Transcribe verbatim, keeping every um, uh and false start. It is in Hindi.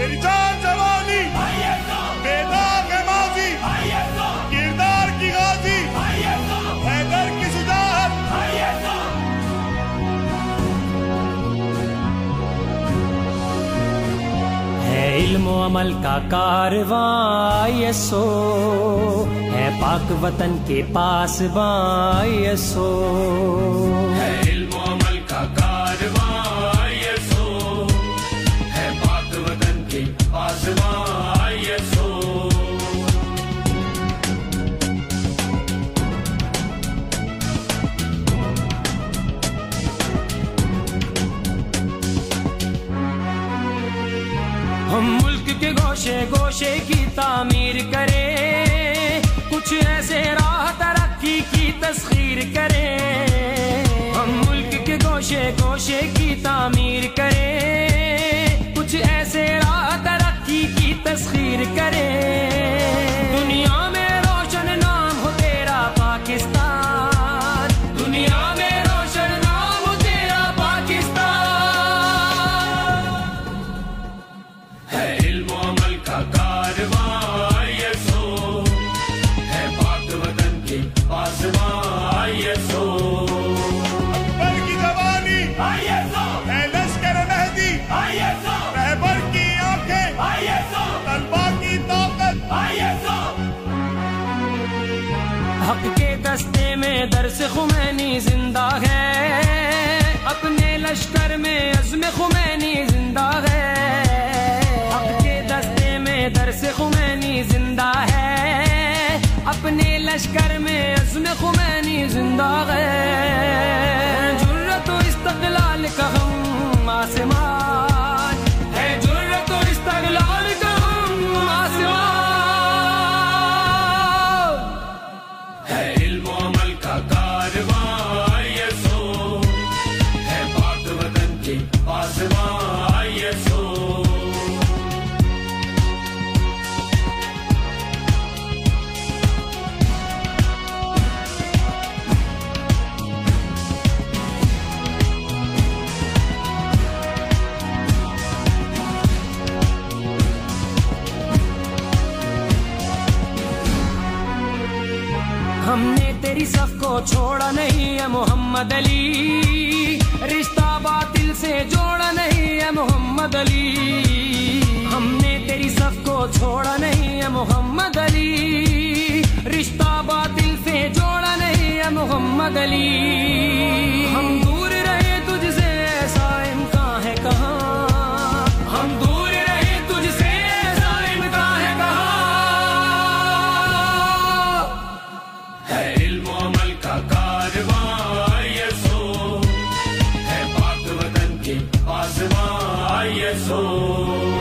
मेरी जान जवानी बेदाग है माजी, किरदार की गाजी, हैदर की सुजात। है इल्म अमल का कारवां ये सो, है पाक वतन के पास बां ये सो। है इल्म अमल का कारवां ये सो, है पाक वतन के पास बां ये सो। हम मुल्क के गोशे गोशे की तामीर करें, कुछ ऐसे राह तरक्की की तस्खीर करें। हम मुल्क के गोशे गोशे की तामीर करें, कुछ ऐसे राह तरक्की की तस्खीर करें। दुनिया में रोशन नाम हो तेरा पाकिस्तान, दुनिया में रोशन नाम हो तेरा पाकिस्तान। है इल्म अमल का कारवां ये सो, है पाक वतन के पास बां ये सो। अकबर की जवानी है लश्कर मेहदी, रहबर की आंखें तलबा की ताकत। हक के दस्ते में दर्स खुमैनी जिंदा है, अपने लश्कर में अज़्म खुमैनी जिंदा है। हक के दस्ते में दर्स खुमैनी जिंदा है, अपने लश्कर में अज़्म खुमैनी जिंदा है। जुर्रत और इस्तक़लाल का हम आसमान है, जुर्रत और इस्तक़लाल का हम आसमान। है इल्म अमल का कारवां ये सो, है पाक वतन के पास बां ये सो। हमने तेरी सफ को छोड़ा नहीं है मोहम्मद अली, रिश्ता बातिल से जोड़ा नहीं है मोहम्मद अली। हमने तेरी सफ को छोड़ा नहीं है मोहम्मद अली, रिश्ता बातिल से जोड़ा नहीं है मोहम्मद अली। हम दूर रहे तुझसे ऐसा इम्कान है कहाँ, हम दूर रहे तुझसे ऐसा इम्कान है कहाँ। है इल्म अमल का कारवां ये सो, है पाक वतन के पास बां ये सो।